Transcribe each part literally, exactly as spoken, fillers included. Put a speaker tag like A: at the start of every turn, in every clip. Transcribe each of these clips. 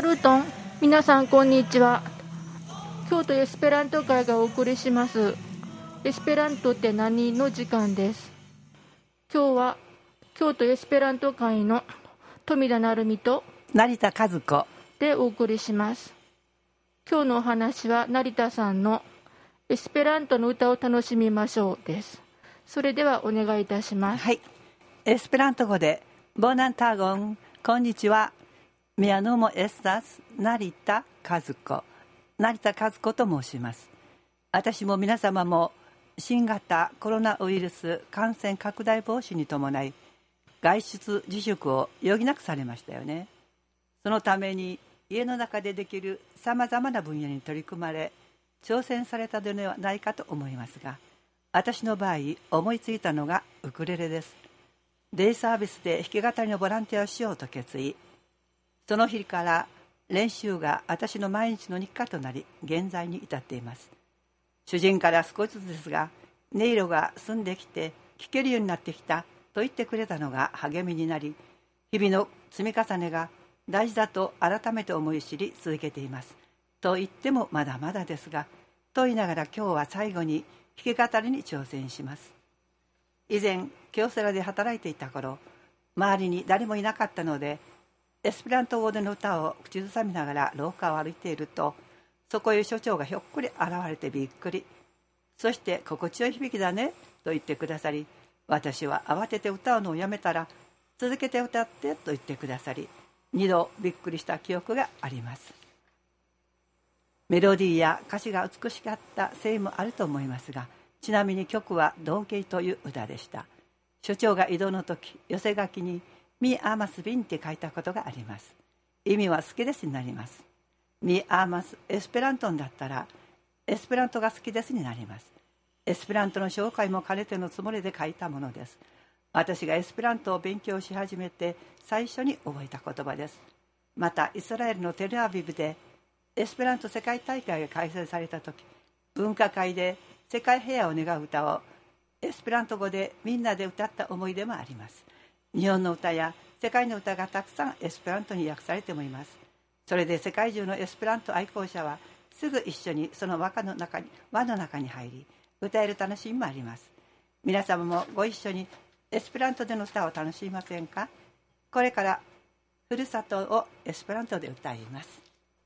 A: サルトン、皆さんこんにちは。京都エスペラント会がお送りしますエスペラントって何の時間です。今日は京都エスペラント会の富田成美と
B: 成田和子
A: でお送りします。今日のお話は成田さんのエスペラントの歌を楽しみましょうです。それではお願いいたします。
B: はい、エスペラント語でボナンターゴン、こんにちは。ミアノモエスタス成田和子、成田和子と申します。私も皆様も新型コロナウイルス感染拡大防止に伴い外出自粛を余儀なくされましたよね。そのために家の中でできるさまざまな分野に取り組まれ挑戦されたのではないかと思いますが、私の場合思いついたのがウクレレです。デイサービスで弾き語りのボランティアをしようと決意。その日から練習が私の毎日の日課となり現在に至っています。主人から少しずつですが音色が澄んできて聴けるようになってきたと言ってくれたのが励みになり、日々の積み重ねが大事だと改めて思い知り続けています。と言ってもまだまだですが、と言いながら今日は最後に弾き語りに挑戦します。以前京セラで働いていた頃、周りに誰もいなかったのでエスペラント語での歌を口ずさみながら廊下を歩いていると、そこへ所長がひょっこり現れてびっくり。そして心地よい響きだねと言ってくださり、私は慌てて歌うのをやめたら続けて歌ってと言ってくださり、二度びっくりした記憶があります。メロディーや歌詞が美しかったせいもあると思いますが、ちなみに曲は道化という歌でした。所長が移動の時、寄せ書きにミアーマスビンって書いたことがあります。意味は好きですになります。ミアーマスエスペラントンだったらエスペラントが好きですになります。エスペラントの紹介も兼ねてのつもりで書いたものです。私がエスペラントを勉強し始めて最初に覚えた言葉です。またイスラエルのテルアビブでエスペラント世界大会が開催された時、文化会で世界平和を願う歌をエスペラント語でみんなで歌った思い出もあります。日本の歌や世界の歌がたくさんエスペラントに訳されてもいます。それで世界中のエスペラント愛好者はすぐ一緒にその輪の中に輪の中に入り歌える楽しみもあります。皆様もご一緒にエスペラントでの歌を楽しみませんか。これからふるさとをエスペラントで歌います。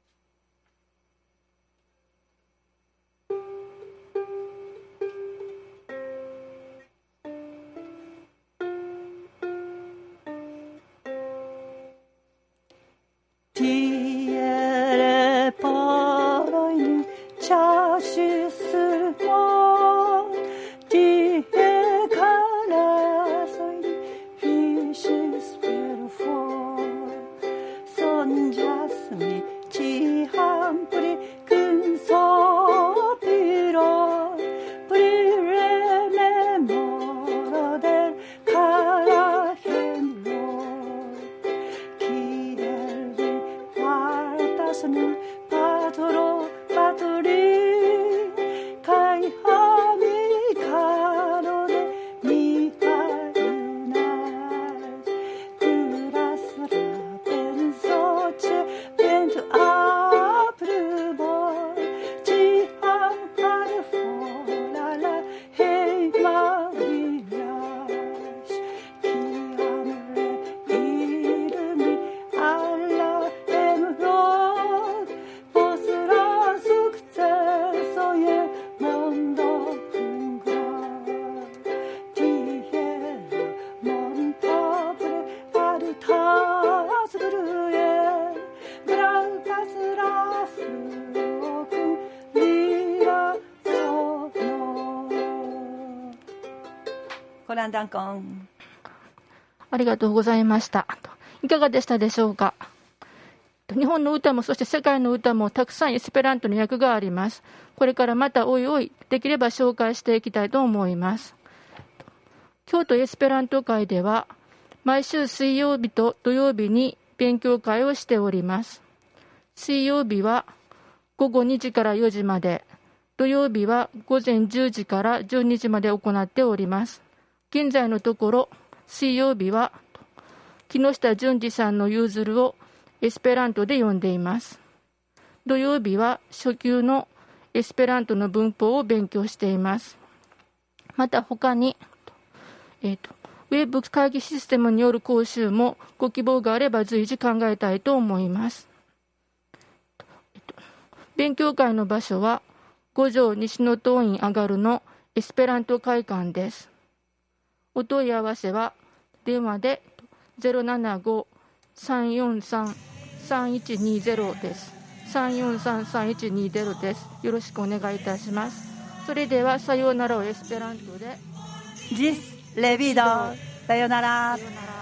B: コランダンコン、
A: ありがとうございました。いかがでしたでしょうか。日本の歌もそして世界の歌もたくさんエスペラントの訳があります。これからまたおいおいできれば紹介していきたいと思います。京都エスペラント会では毎週水曜日と土曜日に勉強会をしております。水曜日はごごにじからよじまで、土曜日はごぜんじゅうじからじゅうにじまで行っております。現在のところ水曜日は木下淳二さんのユーズルをエスペラントで読んでいます。土曜日は初級のエスペラントの文法を勉強しています。また他に、えーと、ウェブ会議システムによる講習もご希望があれば随時考えたいと思います。えーと、勉強会の場所は五条西野党院上がるのエスペラント会館です。お問い合わせは電話で ゼロななご さんよんさん さんいちにゼロ です。さんよんさん さんいちにゼロ です。よろしくお願いいたします。それではさようならをエスペラントで。
B: ジスレビド。さようなら。
A: さようなら。